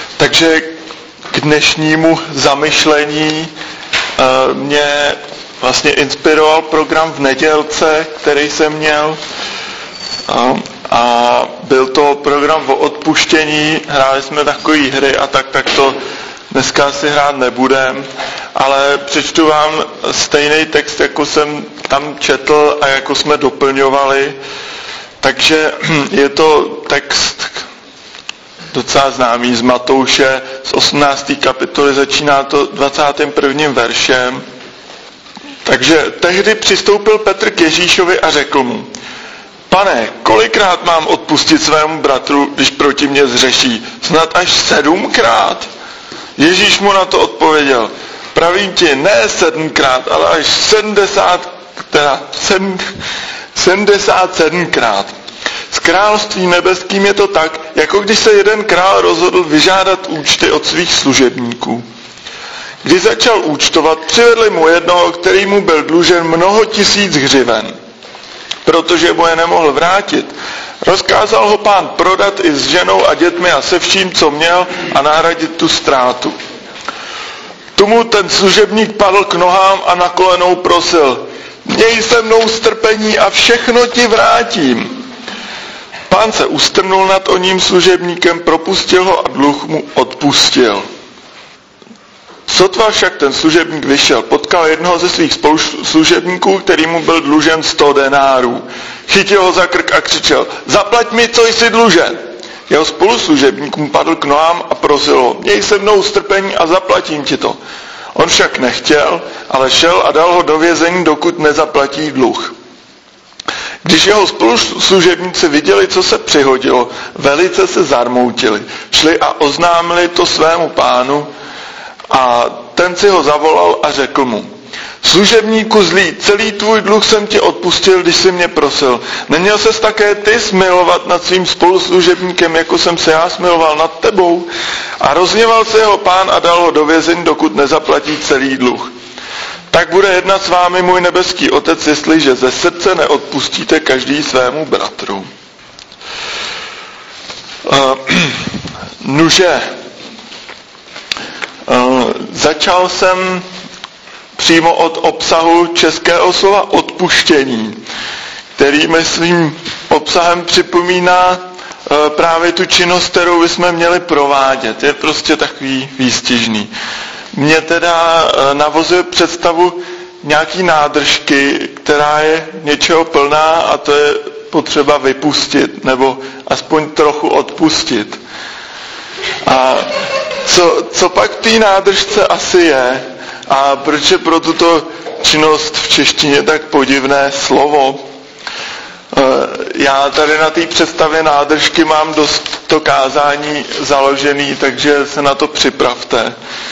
Takže k dnešnímu zamyšlení mě vlastně inspiroval program v nedělce, který jsem měl. A byl to program o odpuštění, hráli jsme takové hry a tak to dneska asi hrát nebudem, ale přečtu vám stejný text, jako jsem tam četl a jako jsme doplňovali. Takže je to text docela známý z Matouše, z 18. kapitoly, začíná to 21. veršem. Takže tehdy přistoupil Petr k Ježíšovi a řekl mu: Pane, kolikrát mám odpustit svému bratru, když proti mně zřeší? Snad až 7krát? Ježíš mu na to odpověděl: Pravím ti, ne 7krát, ale až 77krát. S královstvím nebeským je to tak, jako když se jeden král rozhodl vyžádat účty od svých služebníků. Když začal účtovat, přivedli mu jednoho, který mu byl dlužen mnoho tisíc hřiven. Protože mu je nemohl vrátit, rozkázal ho pán prodat i s ženou a dětmi a se vším, co měl, a nahradit tu ztrátu. Tomu ten služebník padl k nohám a na kolenou prosil: Měj se mnou strpení a všechno ti vrátím. Pán se ustrnul nad oním služebníkem, propustil ho a dluh mu odpustil. Sotva však ten služebník vyšel, potkal jednoho ze svých spoluslužebníků, který mu byl dlužen 100 denárů. Chytil ho za krk a křičel: Zaplať mi, co jsi dlužen. Jeho spoluslužebník mu padl k nohám a prosil ho: Měj se mnou strpení a zaplatím ti to. On však nechtěl, ale šel a dal ho do vězení, dokud nezaplatí dluh. Když jeho spoluslužebníci viděli, co se přihodilo, velice se zarmoutili. Šli a oznámili to svému pánu, a ten si ho zavolal a řekl mu: Služebníku zlý, celý tvůj dluh jsem ti odpustil, když jsi mě prosil. Neměl ses také ty smilovat nad svým spoluslužebníkem, jako jsem se já smiloval nad tebou? A rozhněval se jeho pán a dal ho do vězení, dokud nezaplatí celý dluh. Tak bude jednat s vámi můj nebeský Otec, jestliže ze srdce neodpustíte každý svému bratru. Začal jsem přímo od obsahu českého slova odpuštění, který mi svým obsahem připomíná právě tu činnost, kterou bychom měli provádět. Je prostě takový výstižný. Mně teda navozuje představu nějaký nádržky, která je něčeho plná, a to je potřeba vypustit, nebo aspoň trochu odpustit. A co pak v té nádržce asi je, a proč je pro tuto činnost v češtině tak podivné slovo? Já tady na té představě nádržky mám dost to kázání založený, takže se na to připravte.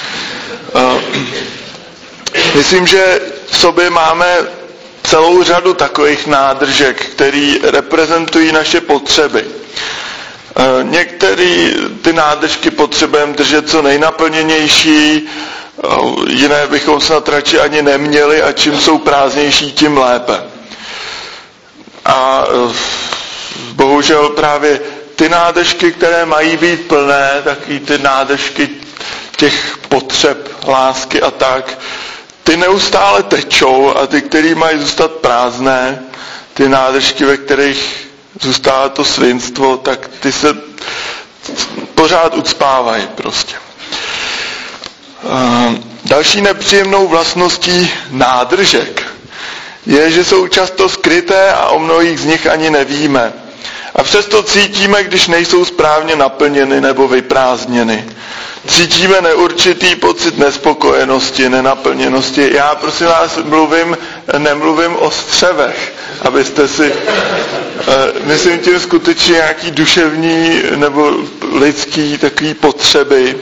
Myslím, že v sobě máme celou řadu takových nádržek, které reprezentují naše potřeby. Některé ty nádržky potřebujeme držet co nejnaplněnější, jiné bychom snad radši ani neměli, a čím jsou prázdnější, tím lépe. A bohužel právě ty nádržky, které mají být plné, taky ty nádržky těch potřeb, lásky a tak, ty neustále tečou, a ty, které mají zůstat prázdné, ty nádržky, ve kterých zůstává to svinstvo, tak ty se pořád ucpávají prostě. Další nepříjemnou vlastností nádržek je, že jsou často skryté a o mnohých z nich ani nevíme. A přesto cítíme, když nejsou správně naplněny nebo vyprázdněny. Cítíme neurčitý pocit nespokojenosti, nenaplněnosti. Já prosím vás nemluvím o střevech, abyste si, myslím tím skutečně nějaký duševní nebo lidský takový potřeby.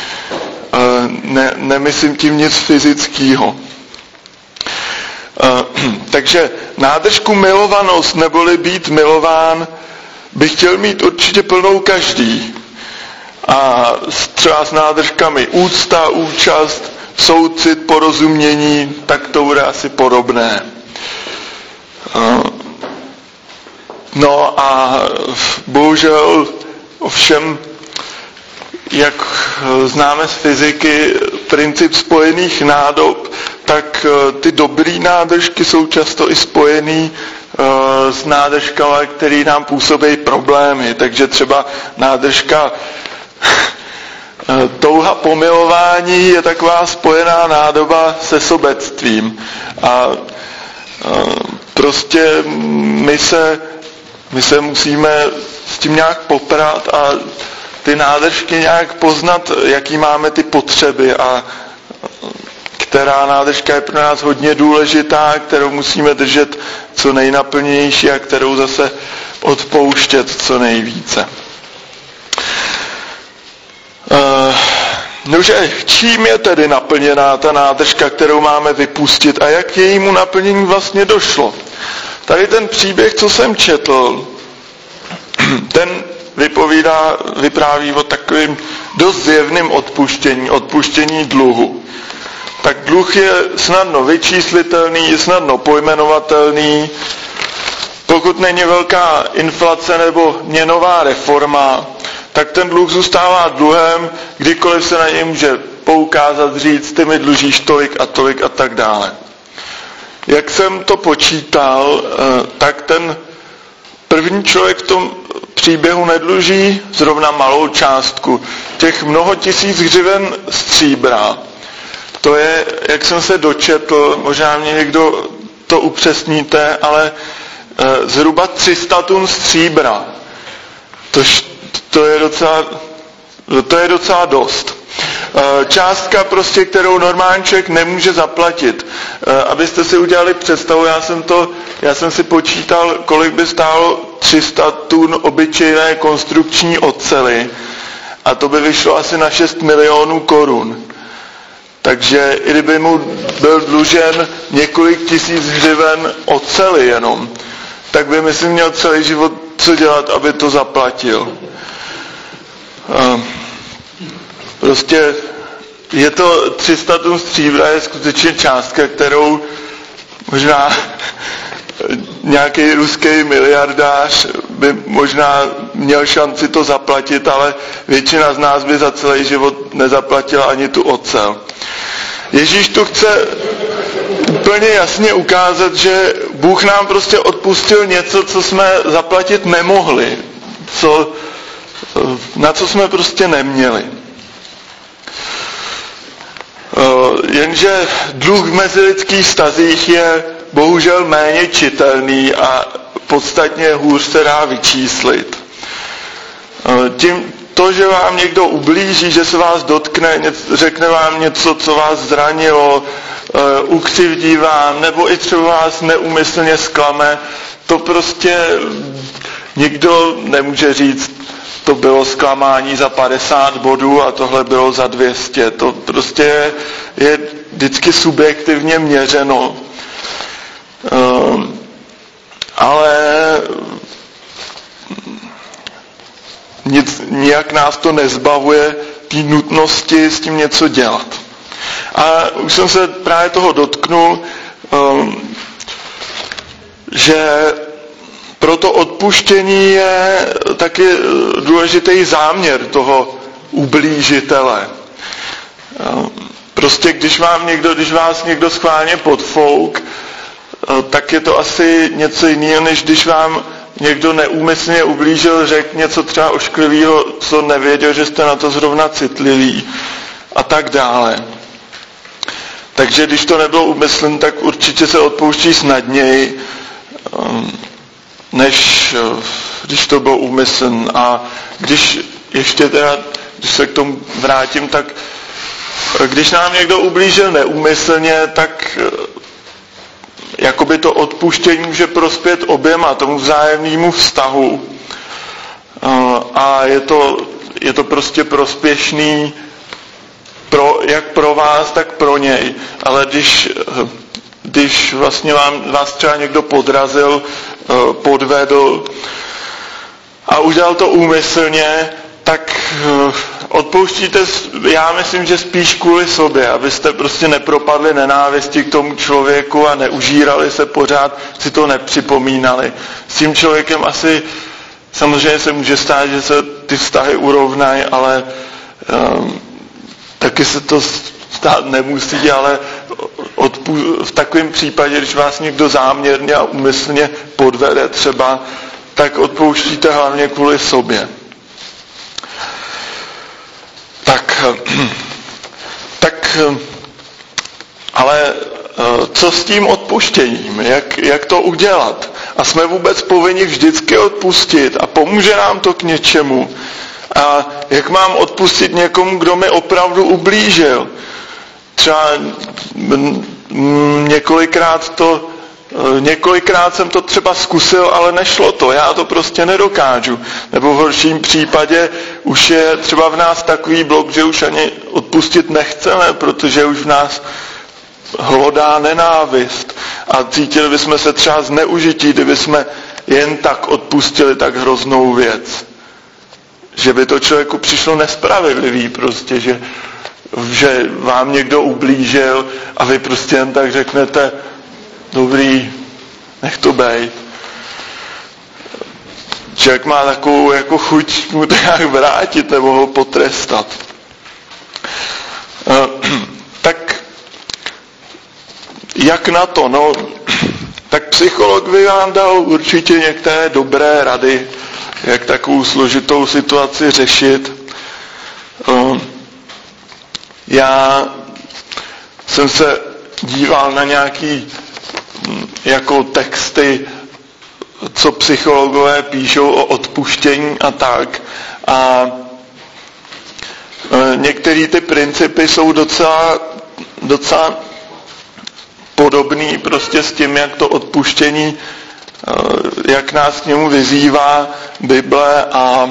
Nemyslím tím nic fyzického. Takže nádržku milovanost neboli být milován by chtěl mít určitě plnou každý. A třeba s nádržkami úcta, účast, soucit, porozumění, tak to bude asi podobné. No a bohužel ovšem jak známe z fyziky princip spojených nádob, tak ty dobrý nádržky jsou často i spojený s nádržkami, které nám působí problémy. Takže třeba nádržka touha po milování je taková spojená nádoba se sobectvím. A prostě my se musíme s tím nějak poprat a ty nádržky nějak poznat, jaký máme ty potřeby a která nádržka je pro nás hodně důležitá, kterou musíme držet co nejnaplnější a kterou zase odpouštět co nejvíce. Nože, čím je tedy naplněná ta nádržka, kterou máme vypustit a jak k jejímu naplnění vlastně došlo? Tady ten příběh, co jsem četl, ten vypráví o takovým dost zjevným odpuštění dluhu. Tak dluh je snadno vyčíslitelný, je snadno pojmenovatelný. Pokud není velká inflace nebo měnová reforma, tak ten dluh zůstává dluhem, kdykoliv se na něj může poukázat, říct, ty mi dlužíš tolik a tak dále. Jak jsem to počítal, tak ten první člověk v tom příběhu nedluží zrovna malou částku. Těch mnoho tisíc hřiven stříbra, to je, jak jsem se dočetl, možná mě někdo to upřesníte, ale zhruba 300 tun stříbra. To je docela dost. Částka prostě, kterou normální člověk nemůže zaplatit. Abyste si udělali představu, já jsem si počítal, kolik by stálo 300 tun obyčejné konstrukční oceli a to by vyšlo asi na 6 milionů korun. Takže i kdyby mu byl dlužen několik tisíc hřiven oceli jenom, tak by, myslím, měl celý život co dělat, aby to zaplatil. Prostě je to 300 tun stříbra, je skutečně částka, kterou možná nějaký ruský miliardář by možná měl šanci to zaplatit, ale většina z nás by za celý život nezaplatila ani tu ocel. Ježíš tu chce úplně jasně ukázat, že Bůh nám prostě odpustil něco, co jsme zaplatit nemohli, na co jsme prostě neměli. Jenže dluh v mezilidských vztazích je bohužel méně čitelný a podstatně hůř se dá vyčíslit. To, že vám někdo ublíží, že se vás dotkne, řekne vám něco, co vás zranilo, ukřivdí vám, nebo i třeba vás neúmyslně zklame, to prostě nikdo nemůže říct, to bylo zklamání za 50 bodů a tohle bylo za 200. To prostě je vždycky subjektivně měřeno. Ale nijak nás to nezbavuje té nutnosti s tím něco dělat. A už jsem se právě toho dotknul, že pro to odpuštění je taky důležitý záměr toho ublížitele. Prostě když vás někdo schválně podfouk, tak je to asi něco jiného, než když vám někdo neúmyslně ublížil, řekl něco třeba ošklivého, co nevěděl, že jste na to zrovna citlivý a tak dále. Takže když to nebylo úmyslné, tak určitě se odpouští snadněji, než když to bylo úmyslné. A když se k tomu vrátím, tak když nám někdo ublížil neúmyslně, tak jakoby to odpuštění může prospět oběma, tomu vzájemnému vztahu. A je to prostě prospěšný jak pro vás, tak pro něj. Ale když vlastně vás třeba někdo podrazil, podvedl a udělal to úmyslně, tak odpouštíte, já myslím, že spíš kvůli sobě, abyste prostě nepropadli nenávisti k tomu člověku a neužírali se pořád, si to nepřipomínali. S tím člověkem asi samozřejmě se může stát, že se ty vztahy urovnají, ale taky se to stát nemusí, ale v takovém případě, když vás někdo záměrně a úmyslně podvede třeba, tak odpouštíte hlavně kvůli sobě. Ale co s tím odpuštěním? Jak to udělat? A jsme vůbec povinni vždycky odpustit a pomůže nám to k něčemu? A jak mám odpustit někomu, kdo mi opravdu ublížil? Třeba několikrát jsem to třeba zkusil, ale nešlo to, já to prostě nedokážu. Nebo v horším případě už je třeba v nás takový blok, že už ani odpustit nechceme, protože už v nás hlodá nenávist. A cítili bychom se třeba zneužití, kdyby jsme jen tak odpustili tak hroznou věc. Že by to člověku přišlo nespravedlivý prostě, že vám někdo ublížil a vy prostě jen tak řeknete, dobrý, nech to bejt. Člověk má takovou jako chuť mu to nějak vrátit nebo ho potrestat. Tak jak na to? No, tak psycholog by vám dal určitě některé dobré rady, jak takovou složitou situaci řešit. Já jsem se díval na nějaký jako texty, co psychologové píšou o odpuštění a tak. A některé ty principy jsou docela podobný prostě s tím, jak to odpuštění, jak nás k němu vyzývá Bible a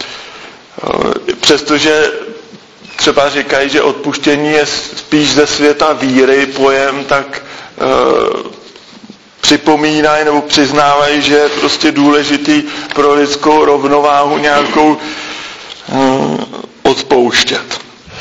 přestože třeba říkají, že odpuštění je spíš ze světa víry pojem, tak připomínají nebo přiznávají, že je prostě důležitý pro lidskou rovnováhu nějakou odpouštět.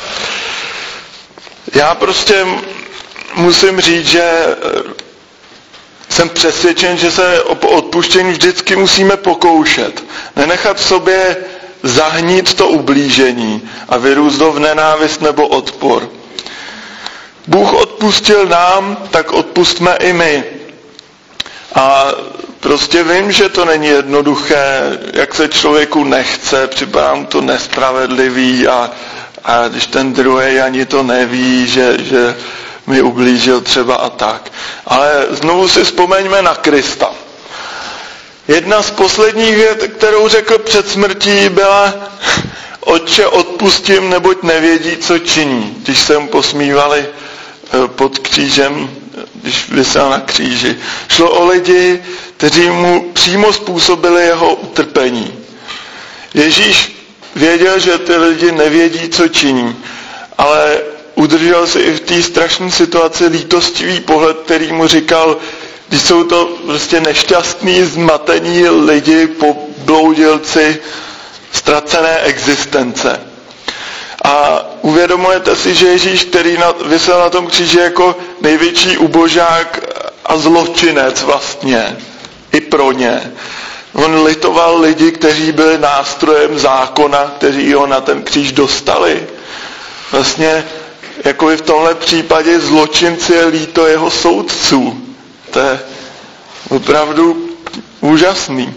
Já prostě musím říct, že jsem přesvědčen, že se o odpuštění vždycky musíme pokoušet. Nenechat v sobě zahnít to ublížení a vyrůst v nenávist nebo odpor. Bůh odpustil nám, tak odpustme i my. A prostě vím, že to není jednoduché, jak se člověku nechce, připadá mu to nespravedlivý a když ten druhý ani to neví, že mi ublížil třeba a tak. Ale znovu si vzpomeňme na Krista. Jedna z posledních vět, kterou řekl před smrtí, byla: Otče, odpustím, neboť nevědí, co činí. Když se mu posmívali pod křížem, když visel na kříži. Šlo o lidi, kteří mu přímo způsobili jeho utrpení. Ježíš věděl, že ty lidi nevědí, co činí, ale udržel si i v té strašné situaci lítostivý pohled, který mu říkal, když jsou to prostě nešťastní, zmatení lidi, pobloudilci, ztracené existence. A uvědomujete si, že Ježíš, který visel na tom kříži jako největší ubožák a zločinec vlastně, i pro ně. On litoval lidi, kteří byli nástrojem zákona, kteří ho na ten kříž dostali. Vlastně jako i v tomhle případě zločinci je líto jeho soudců. To je opravdu úžasný.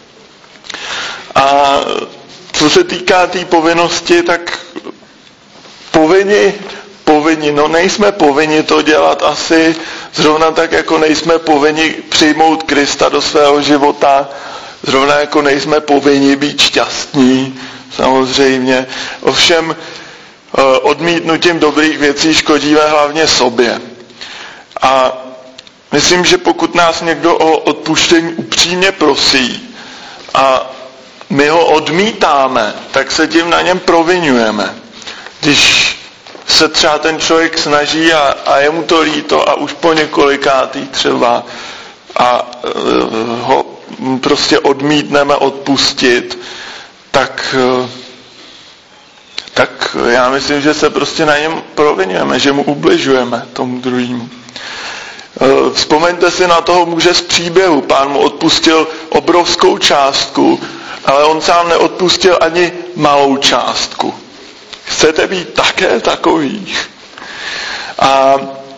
A co se týká té povinnosti, tak povinni, no nejsme povinni to dělat asi, zrovna tak jako nejsme povinni přijmout Krista do svého života, zrovna jako nejsme povinni být šťastní, samozřejmě. Ovšem odmítnutím dobrých věcí škodíme hlavně sobě. A myslím, že pokud nás někdo o odpuštění upřímně prosí a my ho odmítáme, tak se tím na něm provinujeme. Když se třeba ten člověk snaží a je mu to líto a už po několikátý třeba a ho prostě odmítneme odpustit, tak já myslím, že se prostě na něm provinujeme, že mu ubližujeme tomu druhému. Vzpomeňte si na toho muže z příběhu. Pán mu odpustil obrovskou částku, ale on sám neodpustil ani malou částku. Chcete být také takový? A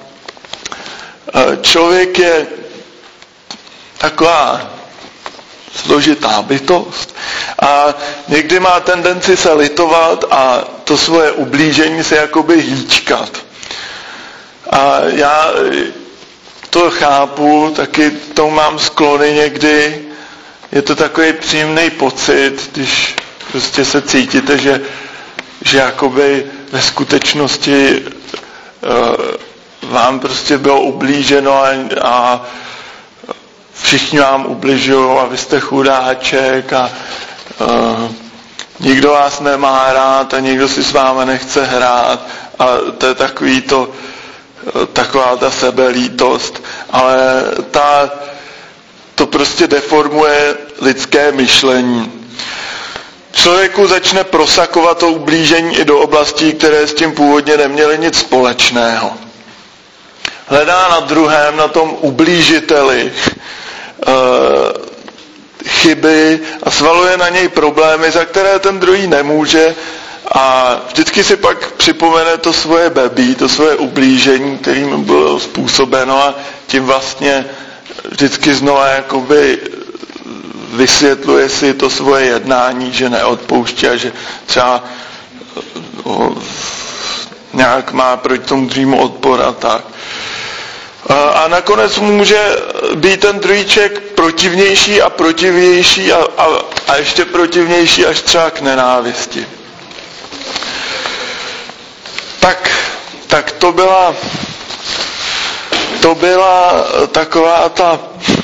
člověk je taková složitá bytost a někdy má tendenci se litovat a to svoje ublížení se jakoby hýčkat. A já to chápu, taky tomu mám sklony někdy. Je to takový příjemný pocit, když prostě se cítíte, že jakoby ve skutečnosti vám prostě bylo ublíženo a všichni vám ubližují a vy jste chudáček a nikdo vás nemá rád a nikdo si s vámi nechce hrát a to je taková ta sebelítost, ale to prostě deformuje lidské myšlení. Člověku začne prosakovat to ublížení i do oblastí, které s tím původně neměly nic společného. Hledá na druhém, na tom ublížiteli chyby a svaluje na něj problémy, za které ten druhý nemůže a vždycky si pak připomene to svoje bebí, to svoje ublížení, kterým bylo způsobeno a tím vlastně vždycky znova jakoby vysvětluje si to svoje jednání, že neodpouští a že třeba nějak má proti tomu druhému odpor a tak. A nakonec může být ten druhý člověk protivnější a protivnější a ještě protivnější až třeba k nenávisti. Tak to byla taková ta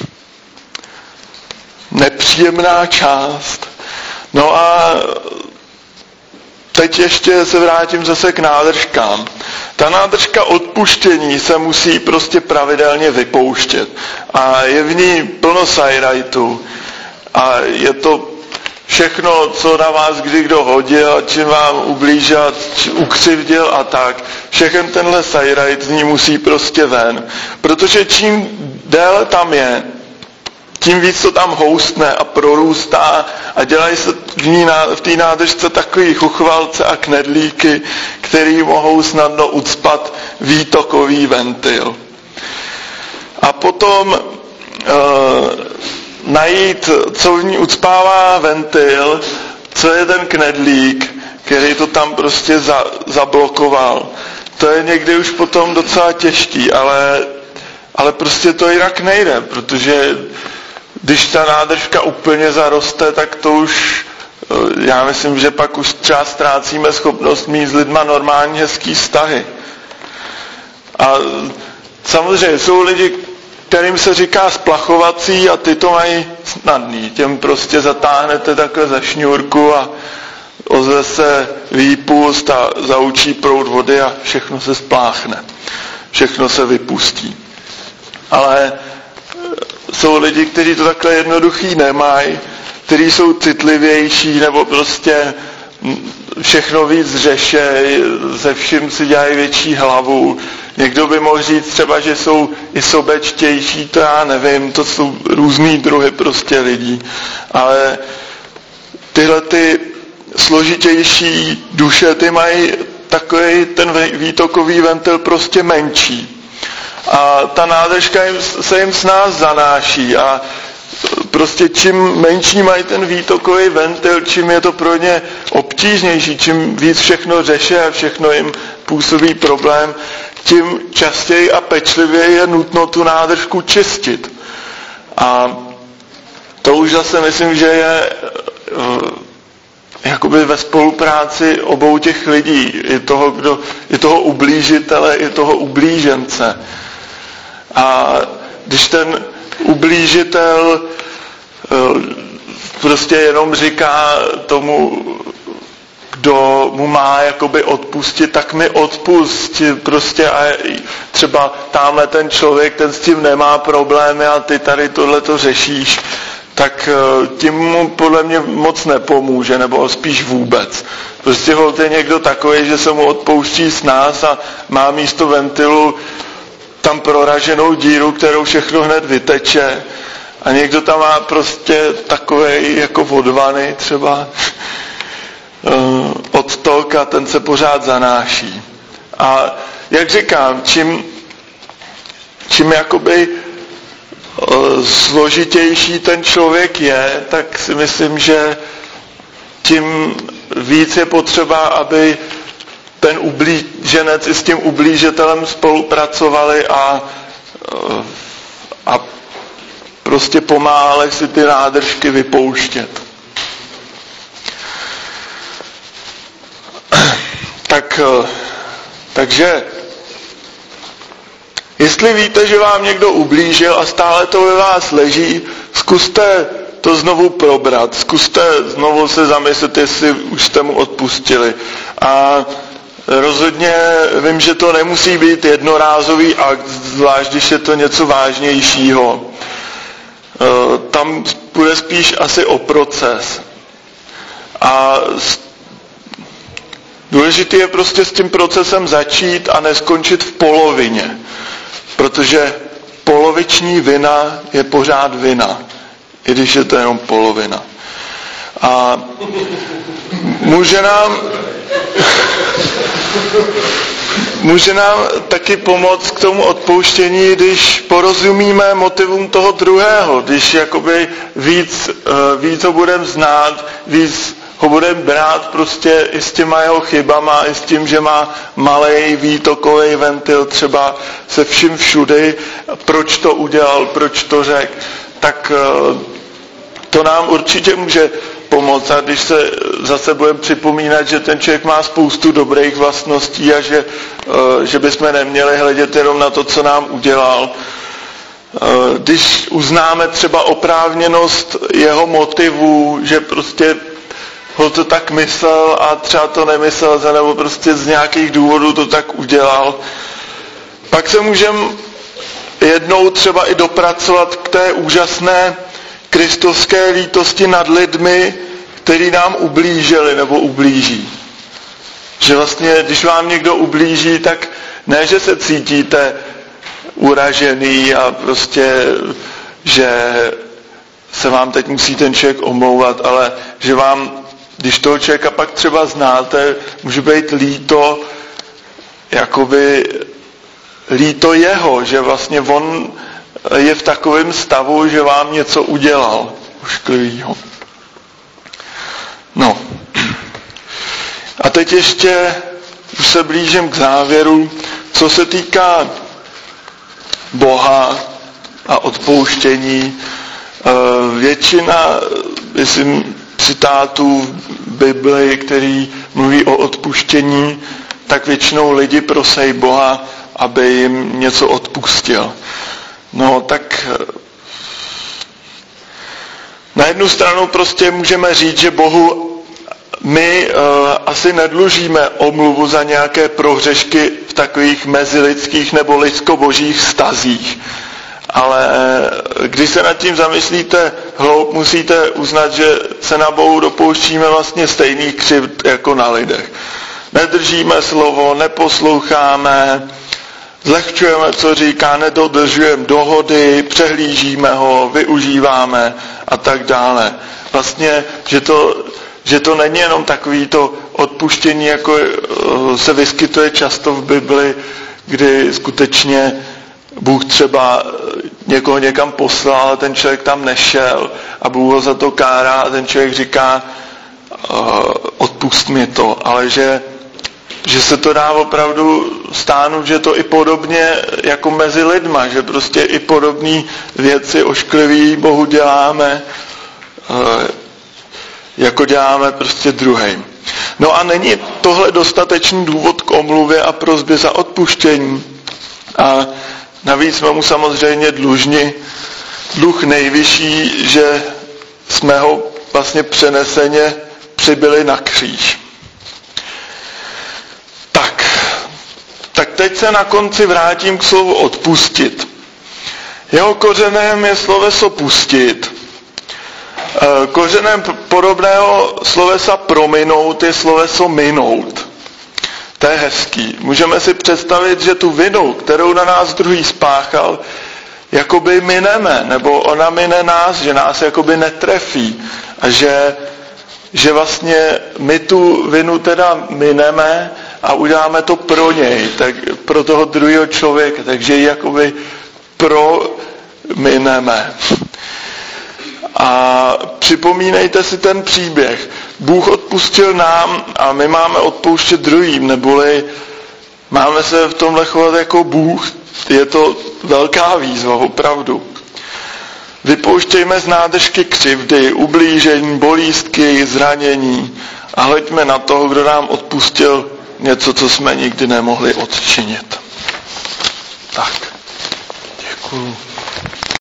nepříjemná část. No a teď ještě se vrátím zase k nádržkám. Ta nádržka odpuštění se musí prostě pravidelně vypouštět. A je v ní plno sajrajtu. A je to všechno, co na vás kdy kdo hodil, čím vám ublížil, ukřivdil a tak. Všechen tenhle sajrajt z ní musí prostě ven. Protože čím déle tam je, tím víc to tam houstne a prorůstá a dělají se v té nádržce takový chuchvalce a knedlíky, který mohou snadno ucpat výtokový ventil. A potom najít, co v ní ucpává ventil, co je ten knedlík, který to tam prostě zablokoval. To je někdy už potom docela těžký, ale prostě to jinak nejde, protože když ta nádržka úplně zaroste, tak to už, já myslím, že pak už třeba ztrácíme schopnost mít s lidma normální hezký vztahy. A samozřejmě jsou lidi, kterým se říká splachovací a ty to mají snadný. Těm prostě zatáhnete takhle za šňůrku a ozve se výpust a zaučí proud vody a všechno se spláchne. Všechno se vypustí. Ale jsou lidi, kteří to takhle jednoduchý nemají, kteří jsou citlivější nebo prostě všechno víc řešejí, ze vším si dělají větší hlavu. Někdo by mohl říct třeba, že jsou i sobečtější, to já nevím, to jsou různý druhy prostě lidí. Ale tyhle ty složitější duše, ty mají takový ten výtokový ventil prostě menší. A ta nádržka se jim s nás zanáší a prostě čím menší mají ten výtokový ventil, čím je to pro ně obtížnější, čím víc všechno řeší a všechno jim působí problém, tím častěji a pečlivěji je nutno tu nádržku čistit. A to už zase myslím, že je jakoby ve spolupráci obou těch lidí, i toho ublížitele, i toho ublížence. A když ten ublížitel prostě jenom říká tomu, kdo mu má jakoby odpustit, tak mi odpust prostě a třeba tamhle ten člověk, ten s tím nemá problémy a ty tady tohleto řešíš, tak tím mu podle mě moc nepomůže, nebo spíš vůbec. Prostě holt je někdo takový, že se mu odpouští s nás a má místo ventilu tam proraženou díru, kterou všechno hned vyteče. A někdo tam má prostě takovej jako od vany třeba. odtok a ten se pořád zanáší. A jak říkám, čím jakoby složitější ten člověk je, tak si myslím, že tím víc je potřeba, aby ten ublíženec i s tím ublížitelem spolupracovali a prostě pomáhali si ty nádržky vypouštět. Takže jestli víte, že vám někdo ublížil a stále to ve vás leží, zkuste to znovu probrat, zkuste znovu se zamyslet, jestli už jste mu odpustili. A rozhodně vím, že to nemusí být jednorázový akt, zvlášť když je to něco vážnějšího. Tam bude spíš asi o proces. A důležité je prostě s tím procesem začít a neskončit v polovině. Protože poloviční vina je pořád vina, i když je to jenom polovina. A může nám taky pomoct k tomu odpouštění, když porozumíme motivům toho druhého, když jakoby víc ho budeme znát, víc ho budeme brát prostě i s těma jeho chybama, i s tím, že má malej výtokový ventil třeba se vším všudy, proč to udělal, proč to řekl, tak to nám určitě může pomoct. A když se zase budeme připomínat, že ten člověk má spoustu dobrých vlastností a že bychom neměli hledět jenom na to, co nám udělal. Když uznáme třeba oprávněnost jeho motivů, že prostě ho to tak myslel a třeba to nemyslel, nebo prostě z nějakých důvodů to tak udělal. Pak se můžeme jednou třeba i dopracovat k té úžasné kristovské lítosti nad lidmi, který nám ublížili nebo ublíží. Že vlastně, když vám někdo ublíží, tak ne, že se cítíte uražený a prostě, že se vám teď musí ten člověk omlouvat, ale že vám, když toho člověka pak třeba znáte, může být líto, jakoby líto jeho, že vlastně on je v takovém stavu, že vám něco udělal ošklivýho. No. A teď ještě už se blížím k závěru, co se týká Boha a odpouštění. Většina, myslím, citátů v Bibli, který mluví o odpuštění, tak většinou lidi prosí Boha, aby jim něco odpustil. No tak na jednu stranu prostě můžeme říct, že Bohu my asi nedlužíme omluvu za nějaké prohřešky v takových mezilidských nebo lidsko-božích vztazích. Ale když se nad tím zamyslíte hloub, musíte uznat, že se na Bohu dopouštíme vlastně stejných křivd jako na lidech. Nedržíme slovo, neposloucháme, zlehčujeme, co říká, nedodržujeme dohody, přehlížíme ho, využíváme a tak dále. Vlastně, že to není jenom takový to odpuštění, jako se vyskytuje často v Bibli, kdy skutečně Bůh třeba někoho někam poslal, ale ten člověk tam nešel a Bůh ho za to kárá a ten člověk říká odpust mi to, ale že se to dá opravdu stáhnout, že to i podobně jako mezi lidma, že prostě i podobné věci ošklivý Bohu děláme, jako děláme prostě druhým. No a není tohle dostatečný důvod k omluvě a prosbě za odpuštění. A navíc jsme mu samozřejmě dlužni dluh nejvyšší, že jsme ho vlastně přeneseně přibyli na kříž. Tak teď se na konci vrátím k slovu odpustit. Jeho kořenem je sloveso pustit. Kořenem podobného slovesa prominout je sloveso minout. To je hezký. Můžeme si představit, že tu vinu, kterou na nás druhý spáchal, jakoby mineme, nebo ona mine nás, že nás jakoby netrefí a že že vlastně my tu vinu teda mineme a uděláme to pro něj, tak pro toho druhého člověka, takže ji jakoby promineme. A připomínejte si ten příběh. Bůh odpustil nám a my máme odpouštět druhým, neboli máme se v tomhle chovat jako Bůh. Je to velká výzva, opravdu. Vypouštějme z nádržky křivdy, ublížení, bolístky, zranění a hleďme na toho, kdo nám odpustil něco, co jsme nikdy nemohli odčinit. Tak, děkuju.